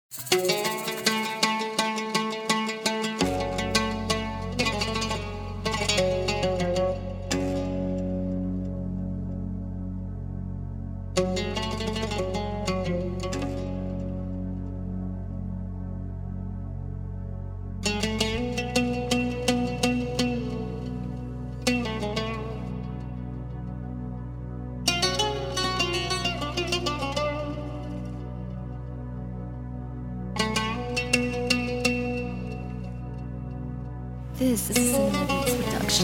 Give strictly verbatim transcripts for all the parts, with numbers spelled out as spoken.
This is Cinemabeats Production.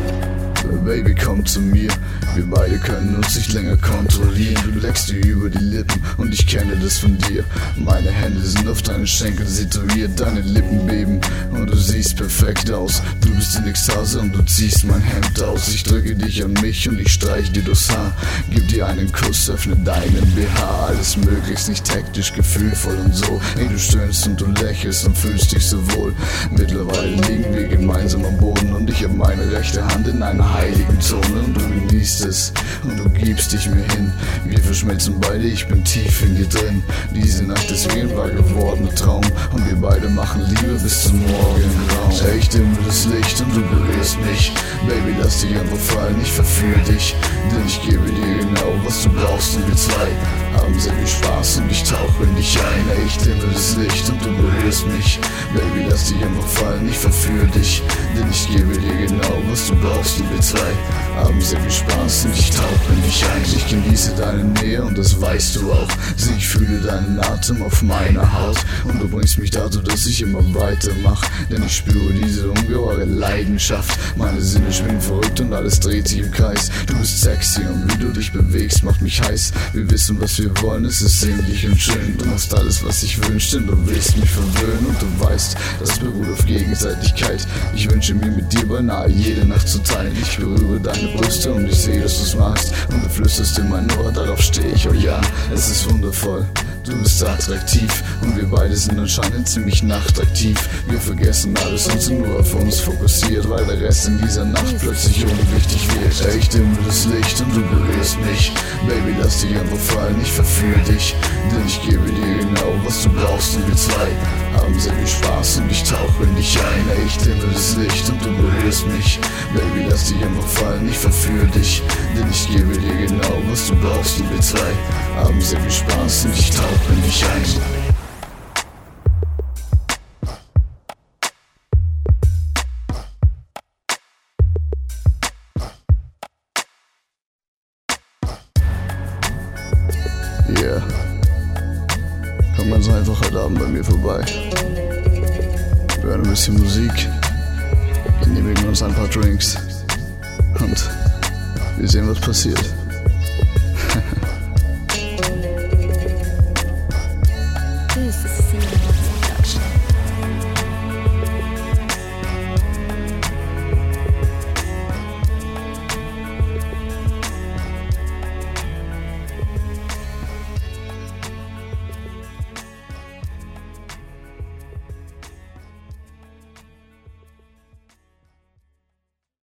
Baby, komm zu mir, wir beide können uns nicht länger kontrollieren. Du leckst dir über die Lippen und ich kenne das von dir. Meine Hände sind auf deinen Schenkeln situiert, deine Lippen beben und du siehst perfekt aus. Du bist in Ekstase und du ziehst mein Hemd aus. Ich drücke dich an mich und ich streich dir durchs Haar. Gib dir einen Kuss, öffne deinen B H. Alles möglichst nicht hektisch, gefühlvoll und so. Ey, du stöhnst und du lächelst und fühlst dich so wohl. Mittlerweile liegen wir gemeinsam am Boden und ich hab meine rechte Hand in einer heiligen Zone und du genießt es und du gibst dich mir hin. Wir verschmelzen beide, ich bin tief in dir drin. Diese Nacht ist wie ein wahr gewordener Traum und wir beide machen Liebe bis zum Morgengrauen. Ich dimme das Licht und du berührst mich. Baby, lass dich einfach fallen, ich verführe dich, denn ich gebe dir genau, was du brauchst und wir zwei haben sehr viel Spaß und ich tauche in dich ein. Ey, ich dimme das Licht und du berührst mich. Baby, lass dich einfach fallen, ich verführe dich, denn ich gebe dir genau, was du brauchst und wir zwei haben sehr viel Spaß und ich tauche in dich ein. Ich genieße deine Nähe und das weißt du auch. Sieh, ich fühle deinen Atem auf meiner Haut und du bringst mich dazu, dass ich immer weitermach, denn ich spüre diese ungeheure Leidenschaft. Meine Sinne schwingen verrückt und alles dreht sich im Kreis. Du bist sexy und wie du dich bewegst, macht mich heiß. Wir wissen, was wir wollen, es ist sehnlich und schön. Du machst alles, was ich wünsche, denn du willst mich verwöhnen und du weißt, das beruht auf Gegenseitigkeit. Ich wünsche mir mit dir beinahe jede Nacht zu teilen. Ich berühre deine Brüste und ich sehe, dass du's magst und du flüsterst in mein Ohr, darauf stehe ich, oh ja, es ist wundervoll. Du bist attraktiv und wir beide sind anscheinend ziemlich nachtaktiv. Wir vergessen alles und sind nur auf uns fokussiert, weil der Rest in dieser Nacht plötzlich unwichtig wird. Ey, ich dimme das Licht und du berührst mich. Baby, lass dich einfach fallen, ich verführe dich, denn ich gebe dir genau, was du brauchst und wir zwei haben sehr viel Spaß und ich tauche in dich ein. Ey, ich dimme das Licht und du berührst mich. Baby, lass dich einfach fallen, ich verführe dich, denn ich gebe dir genau, was du brauchst und wir zwei haben sehr viel Spaß und ich tauche in dich ein. Yeah. Komm ganz einfach heute Abend bei mir vorbei. Wir hören ein bisschen Musik, genehmigen uns ein paar Drinks und wir sehen, was passiert.